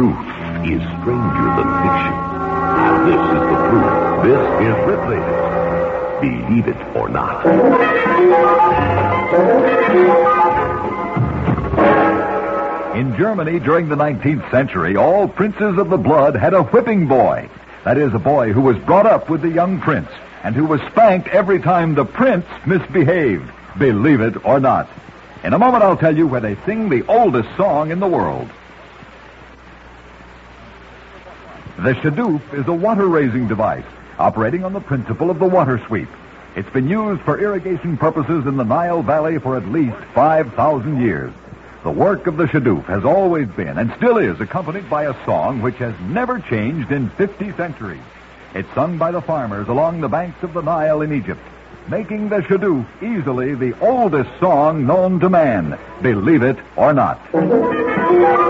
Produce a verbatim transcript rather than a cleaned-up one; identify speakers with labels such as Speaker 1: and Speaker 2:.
Speaker 1: truth is stranger than fiction. And this is the proof. This is Ripley's Believe It or Not.
Speaker 2: In Germany during the nineteenth century, all princes of the blood had a whipping boy. That is, a boy who was brought up with the young prince and who was spanked every time the prince misbehaved. Believe it or not. In a moment, I'll tell you where they sing the oldest song in the world. The shadoof is a water-raising device operating on the principle of the water sweep. It's been used for irrigation purposes in the Nile Valley for at least five thousand years. The work of the shadoof has always been and still is accompanied by a song which has never changed in fifty centuries. It's sung by the farmers along the banks of the Nile in Egypt, making the shadoof easily the oldest song known to man. Believe it or not.